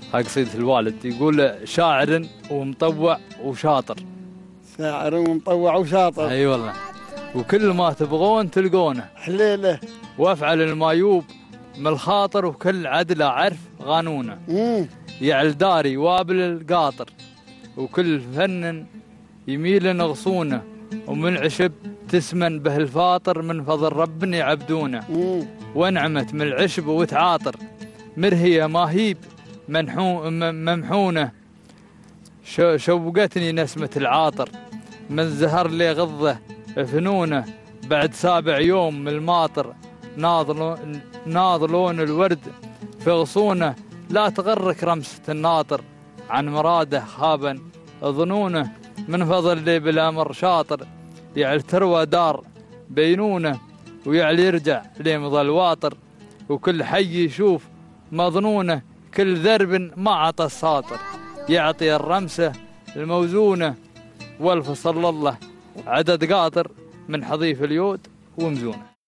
هاي قصيدة الوالد. يقول شاعر ومطوع وشاطر. شاعر ومطوع وشاطر. اي والله. وكل ما تبغون تلقونه. حليله. وافعل المايوب من الخاطر وكل عدل اعرف قانونه. يعل داري وابل القاطر وكل فن يميل نغصونه. ومن عشب تسمن به الفاطر من فضل رب يعبدونه. وانعمت من العشب وتعاطر مرهية ماهيب ممحونه. شوقتني نسمة العاطر من زهر لي غضه فنونه. بعد 7 يوم من الماطر ناضلون الورد في غصونه. لا تغرك رمسة الناطر عن مراده خابا ظنونه. من فضل لي بالأمر شاطر يعل تروى دار بينونه. ويعل يرجع لمضى الواطر وكل حي يشوف مظنونه. كل ذرب ما عطى الساطر يعطي الرمسة الموزونة. والف صلى الله عدد قاطر من حضيف اليود ومزونه.